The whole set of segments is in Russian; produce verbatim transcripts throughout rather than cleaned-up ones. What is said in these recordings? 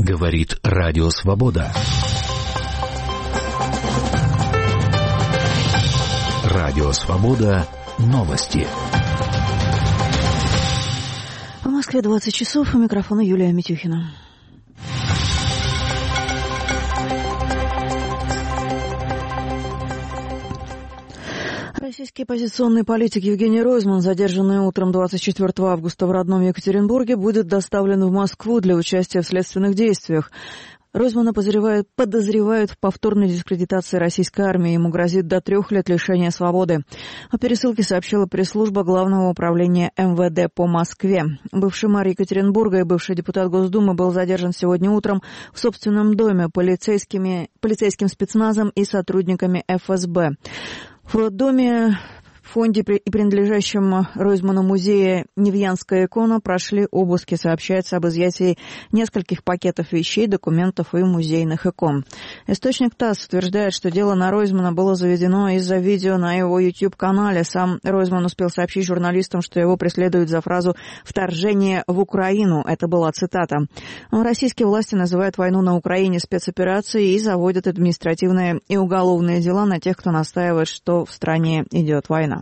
Говорит Радио Свобода. Радио Свобода. Новости. В Москве двадцать часов. У микрофона Юлия Митюхина. Российский оппозиционный политик Евгений Ройзман, задержанный утром двадцать четвёртого августа в родном Екатеринбурге, будет доставлен в Москву для участия в следственных действиях. Ройзмана подозревают, подозревают в повторной дискредитации российской армии. Ему грозит до трех лет лишения свободы. О пересылке сообщила пресс-служба Главного управления эм вэ дэ по Москве. Бывший мэр Екатеринбурга и бывший депутат Госдумы был задержан сегодня утром в собственном доме полицейскими, полицейским спецназом и сотрудниками эф эс бэ. В роддоме, в фонде и принадлежащем Ройзману музее «Невьянская икона» прошли обыски. Сообщается об изъятии нескольких пакетов вещей, документов и музейных икон. Источник ТАСС утверждает, что дело на Ройзмана было заведено из-за видео на его YouTube-канале. Сам Ройзман успел сообщить журналистам, что его преследуют за фразу «вторжение в Украину». Это была цитата. Российские власти называют войну на Украине спецоперацией и заводят административные и уголовные дела на тех, кто настаивает, что в стране идет война.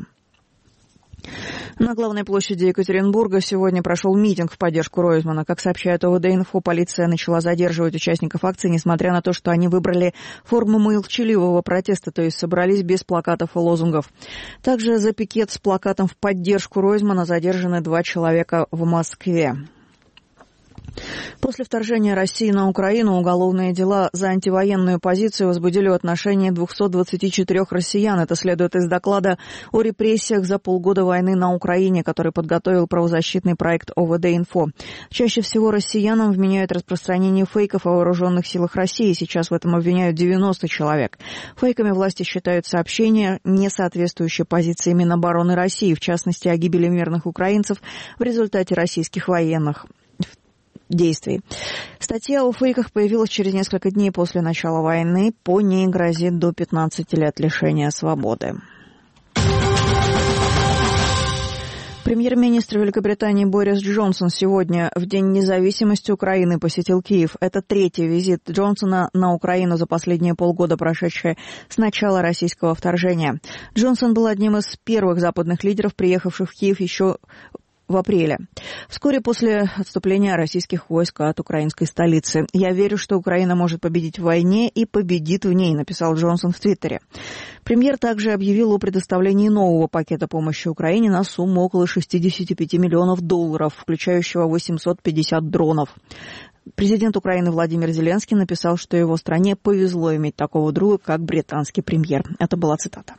На главной площади Екатеринбурга сегодня прошел митинг в поддержку Ройзмана. Как сообщает о вэ дэ-инфо, полиция начала задерживать участников акции, несмотря на то, что они выбрали форму молчаливого протеста, то есть собрались без плакатов и лозунгов. Также за пикет с плакатом в поддержку Ройзмана задержаны два человека в Москве. После вторжения России на Украину уголовные дела за антивоенную позицию возбудили в отношении двухсот двадцати четырёх россиян. Это следует из доклада о репрессиях за полгода войны на Украине, который подготовил правозащитный проект о вэ дэ-инфо. Чаще всего россиянам вменяют распространение фейков о вооруженных силах России. Сейчас в этом обвиняют девяносто человек. Фейками власти считают сообщения, не соответствующие позиции Минобороны России, в частности, о гибели мирных украинцев в результате российских военных действий. Статья о фейках появилась через несколько дней после начала войны. По ней грозит до пятнадцати лет лишения свободы. Премьер-министр Великобритании Борис Джонсон сегодня, в День независимости Украины, посетил Киев. Это третий визит Джонсона на Украину за последние полгода, прошедшие с начала российского вторжения. Джонсон был одним из первых западных лидеров, приехавших в Киев еще в апреле, вскоре после отступления российских войск от украинской столицы. «Я верю, что Украина может победить в войне и победит в ней», написал Джонсон в Твиттере. Премьер также объявил о предоставлении нового пакета помощи Украине на сумму около шестидесяти пяти миллионов долларов, включающего восемьсот пятьдесят дронов. Президент Украины Владимир Зеленский написал, что его стране повезло иметь такого друга, как британский премьер. Это была цитата.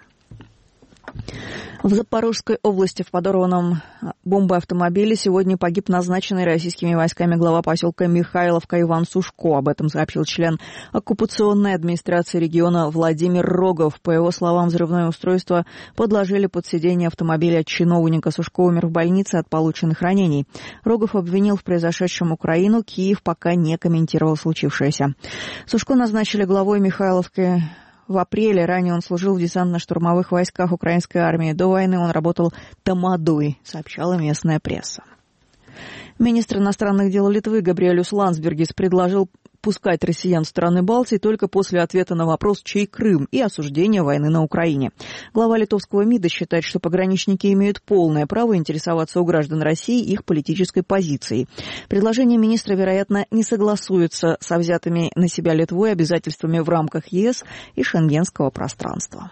В Запорожской области в подорванном бомбой автомобиле сегодня погиб назначенный российскими войсками глава поселка Михайловка Иван Сушко. Об этом сообщил член оккупационной администрации региона Владимир Рогов. По его словам, взрывное устройство подложили под сиденье автомобиля чиновника. Сушко умер в больнице от полученных ранений. Рогов обвинил в произошедшем Украину. Киев пока не комментировал случившееся. Сушко назначили главой Михайловки в апреле. Ранее он служил в десантно-штурмовых войсках украинской армии. До войны он работал тамадой, сообщала местная пресса. Министр иностранных дел Литвы Габриэлюс Ландсбергис предложил пускать россиян в страны Балтии только после ответа на вопрос, чей Крым, и осуждения войны на Украине. Глава литовского МИДа считает, что пограничники имеют полное право интересоваться у граждан России их политической позицией. Предложение министра, вероятно, не согласуется со взятыми на себя Литвой обязательствами в рамках е эс и шенгенского пространства.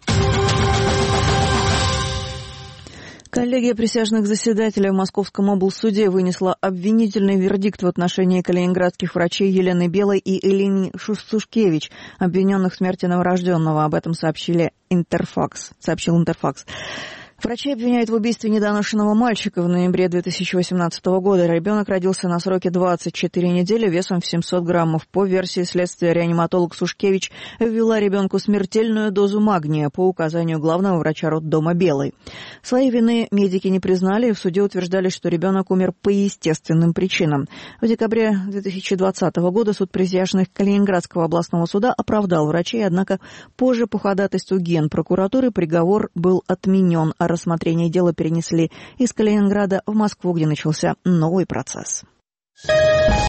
Коллегия присяжных заседателей в Московском облсуде вынесла обвинительный вердикт в отношении калининградских врачей Елены Белой и Элины Сушкевич, обвиненных в смерти новорожденного. Об этом сообщили Интерфакс, сообщил Интерфакс. Врачи обвиняют в убийстве недоношенного мальчика в ноябре две тысячи восемнадцатого года. Ребенок родился на сроке двадцать четыре недели, весом в семьсот граммов. По версии следствия, реаниматолог Сушкевич ввела ребенку смертельную дозу магния по указанию главного врача роддома Белой. Своей вины медики не признали и в суде утверждали, что ребенок умер по естественным причинам. В декабре две тысячи двадцатого года суд присяжных Калининградского областного суда оправдал врачей, однако позже по ходатайству Генпрокуратуры приговор был отменен, а рассмотрение дела перенесли из Калининграда в Москву, где начался новый процесс.